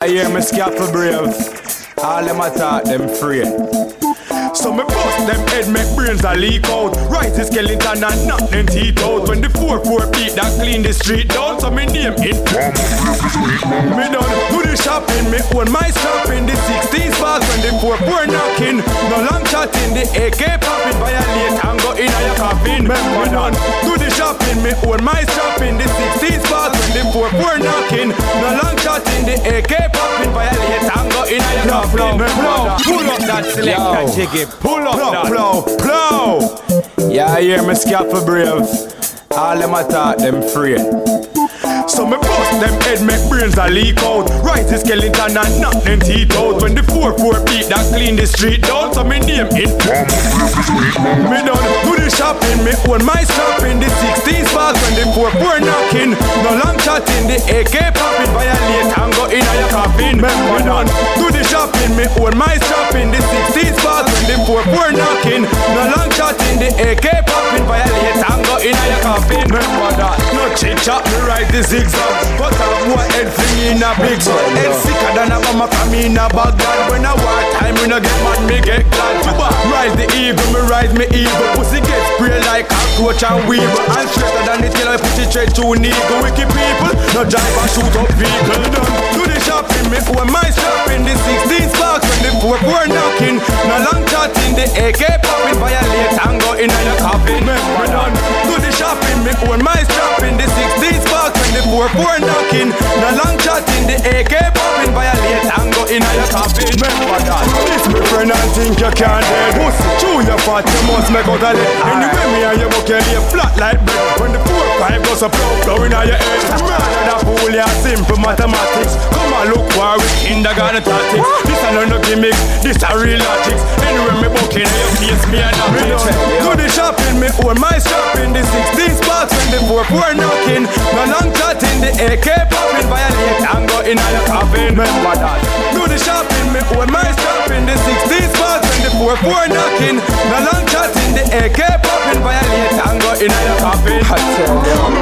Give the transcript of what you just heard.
hear me scaffold brave. All them attack them free. So me bust them head, make brains a leak out. Rise the skeleton and knock them teeth out. When the 4-4 beat that clean the street down. So me name it. Me done do the shopping, me own my shopping. The 16 spots when the 4-4 knocking. No long chatting, the AK popping. Violate and go in your coffin. Me done do the shopping, me own my shopping. The 16 spots when the 4-4 knocking. No long chatting, the AK popping. Violate and go in your coffin. Pull up that selector, jiggy. Pull up that. Plow. Yeah, I hear me scaffold brave. All them attack them free. So me bust them head, make brains a leak out. Rise the skeleton and knock them teeth out. When the 4-4 beat that clean the street down. So me name it. Me done do the shopping, me own my shopping. The 16 spots when the 4-4 knocking. No long chatting, the AK popping. Violate and go in your coffin. Me done do the shopping, me own my shopping. The 16 spots when the 4-4 knocking. No long chatting, the AK popping. Violate and go in your coffin. Remember that. No chit chat, me ride the zigzag. But I have head fling in a big one. Head sicker than a mama come in a Baghdad. When I war time, we no get mad, me get glad. Rise the eagle, me rise me evil. Pussy get spray like cockroach and weevil. And straighter than the tail, I put it straight to an eagle. Wicked people, no drive and shoot up vehicle. Do the shopping, me own my shopping. The 16 sparks when the 4-4 knocking. No long chatting, the AK popping. Violate and go in your coffin. Do the shopping, me own my shopping. The 16 sparks when the 4-4 knocking. No long chatting, the AK popping. Violate and go in your coffin. Remember that. This me friend and think you can't dead. Pussy, chew your fat, you must make out a leg. Anyway, me and you book your lay flat like bread. When the 4-5 goes a blow in your head. Murder that fool, yeah, simple mathematics. Come on, look war with kindergarten tactics. This a no gimmick, this a real logic. Anyway, me book in your face, me and I'm do the shopping, me own my shopping. The 16 spots when the 4-4 knocking. No long chatting, the AK popping. Violate and go in your coffin. Remember that. Do the shopping, me own my shopping. The 16 spots when the 4-4 knocking. No long chatting, the AK popping. Violate and go in your coffin. I tell you.